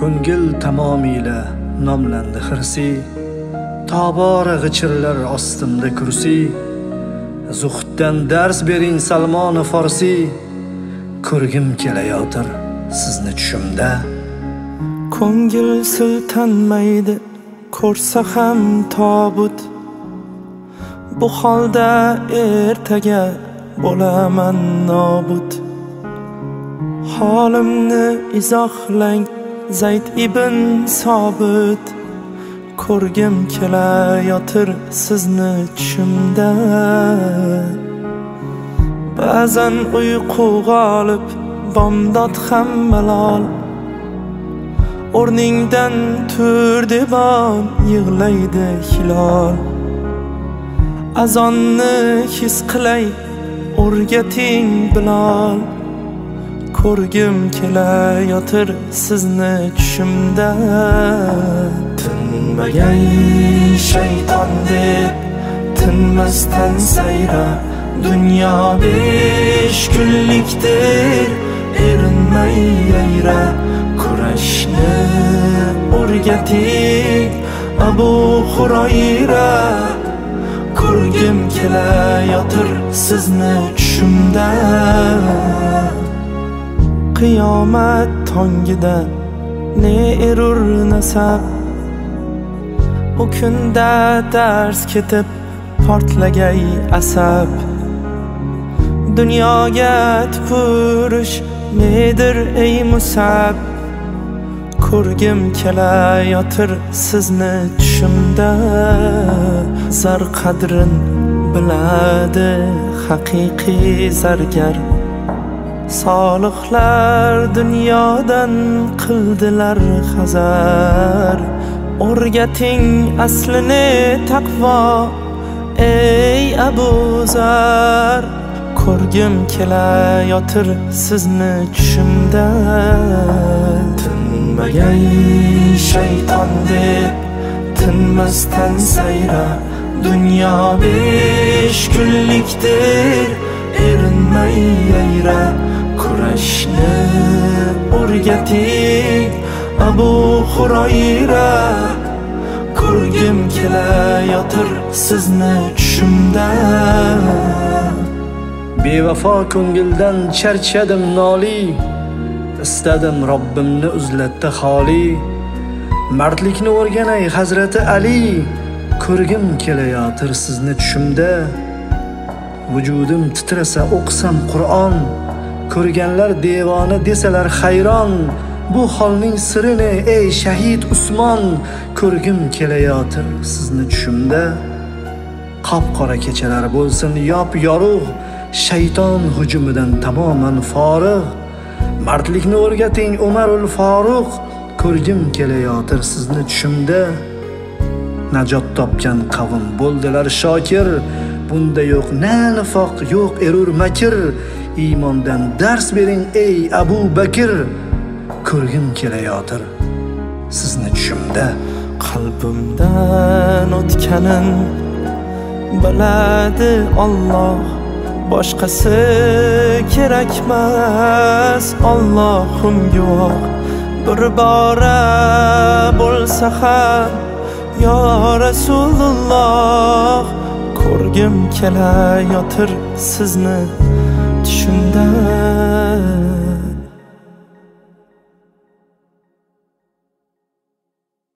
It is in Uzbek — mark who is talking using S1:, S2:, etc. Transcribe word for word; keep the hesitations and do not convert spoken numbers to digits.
S1: Ko'ngil tamomila nomlandi xirsi, tobora g'ichirlar ostimda kursi. Zuhddan dars bering Salmon-u Farsi, ko'rgim kelayotir sizni tushimda.
S2: Ko'ngil siltanmaydi ko'rsa ham tobut, bu holda ertaga bo'laman nobud. Holimni izohlang Zayd ibn Sobit, ko'rgim kelayotir sizni tushimda. Ba'zan uyqu g'olib, bomdod ham malol, o'rningdan tur debon yig'laydi hilol. Azonni his qilay o'rgating Bilol, ko'rgim kelayotir sizni tushimda. Tinmagay shayton deb tinmasdan sayra, dunyo besh kunlikdir erinmay yayra. Kurashni o'rgating Abu Hurayra, ko'rgim kelayotir sizni tushimda. Qiyomat tongida ne erur nasab, u kunda dars ketib portlagay asab. Dunyoga tupurish nedir ey Musab, ko'rgim kelayotir sizni tushimda. Zar qadrin biladi haqiqiy zargar, solihlar dunyodan qildilar hazar. O'rgating aslini taqvo ey Abu Zar, ko'rgim kelayotir sizni tushimda. Tinmagay shayton deb tinmasdan sayra, dunyo besh kunlikdir erinmay yayra. Kurashni o'rgating Abu Hurayra, ko'rgim kelayotir sizni tushimda.
S1: Bevafo ko'ngildan charchadim noli, istadim Robbimni uzlatdi xoli. Mardlikni o'rganay Hazrati Ali, ko'rgim kelayotir sizni tushimda. Vujudim titrasa o'qsam Qur'on, ko'rganlar devona desalar hayron. Bu holning sirini ey shahid Usmon, ko'rgim kelayotir sizni tushimda. Qop-qora kechalar bo'lsin yop yorug', shayton hujumidan tamoman forig'. Mardlikni o'rgating Umarul Faruq, ko'rgim kelayotir sizni tushimda. Najot topgan qavm bo'ldilar shokir, bunda yo'q na nifoq, yo'q erur makr. Iymondan dars bering ey Abu Bakr, ko'rgim kelayotir sizni tushimda.
S2: Qalbimdan o'tganin biladi Alloh, boshqasi kerakmas Allohim guvoh. Bir bora bo'lsa ham yo Rasululloh, ko'rgim kelayotir sizni tushimda.